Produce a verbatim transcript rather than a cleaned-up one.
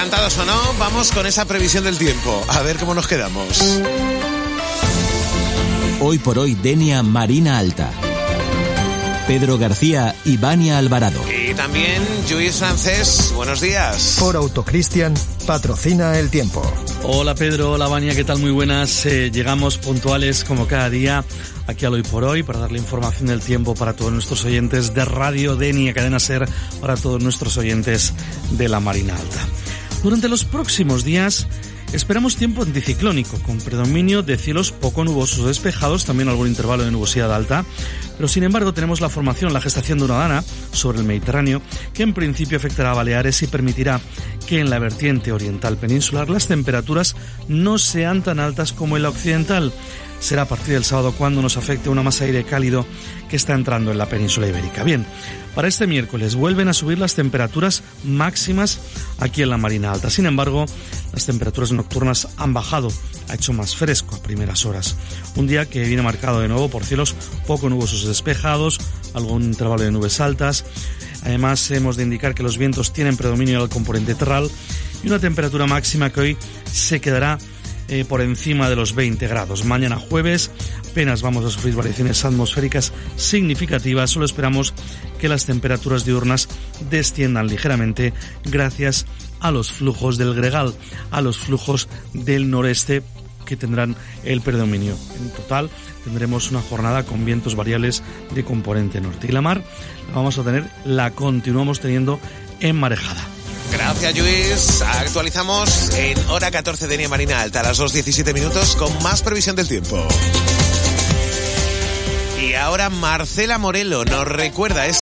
Adelantados o no, vamos con esa previsión del tiempo. A ver cómo nos quedamos. Hoy por hoy, Denia Marina Alta. Pedro García y Vania Alvarado. Y también Lluís Francés, buenos días. Ford Autocristian patrocina el tiempo. Hola Pedro, hola Vania, ¿qué tal? Muy buenas. Eh, llegamos puntuales como cada día aquí al Hoy por Hoy para darle información del tiempo para todos nuestros oyentes de Radio Denia, Cadena Ser, para todos nuestros oyentes de la Marina Alta. Durante los próximos días esperamos tiempo anticiclónico, con predominio de cielos poco nubosos o despejados, también algún intervalo de nubosidad alta, pero sin embargo tenemos la formación, la gestación de una dana sobre el Mediterráneo, que en principio afectará a Baleares y permitirá que en la vertiente oriental peninsular las temperaturas no sean tan altas como en la occidental. Será a partir del sábado cuando nos afecte una masa de aire cálido que está entrando en la península ibérica. Bien, para este miércoles vuelven a subir las temperaturas máximas aquí en la Marina Alta. Sin embargo, las temperaturas nocturnas han bajado, ha hecho más fresco a primeras horas. Un día que viene marcado de nuevo por cielos poco nubosos despejados, algún intervalo de nubes altas. Además, hemos de indicar que los vientos tienen predominio del componente terral y una temperatura máxima que hoy se quedará Eh, por encima de los veinte grados. Mañana jueves apenas vamos a sufrir variaciones atmosféricas significativas, solo esperamos que las temperaturas diurnas desciendan ligeramente gracias a los flujos del gregal, a los flujos del noreste que tendrán el predominio. En total tendremos una jornada con vientos variables de componente norte y la mar la vamos a tener, la continuamos teniendo enmarejada. Gracias, Lluís. Actualizamos en hora catorce de Denia Marina Alta a las dos diecisiete minutos con más previsión del tiempo. Y ahora Marcela Morelo nos recuerda